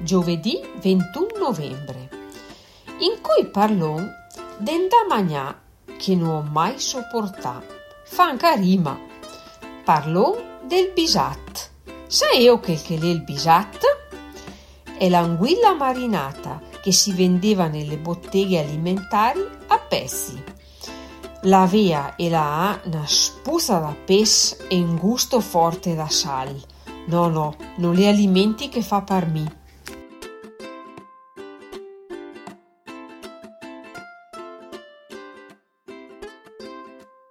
giovedì 21 novembre, in cui parlò d'enda magnà che non ho mai sopportà. Fanca rima. Parlò del bisat. Sai io che l'è il bisat? È l'anguilla marinata che si vendeva nelle botteghe alimentari a pezzi. La avea e la ha una spuzza da pes e un gusto forte da sal. No, non li alimenti che fa per me.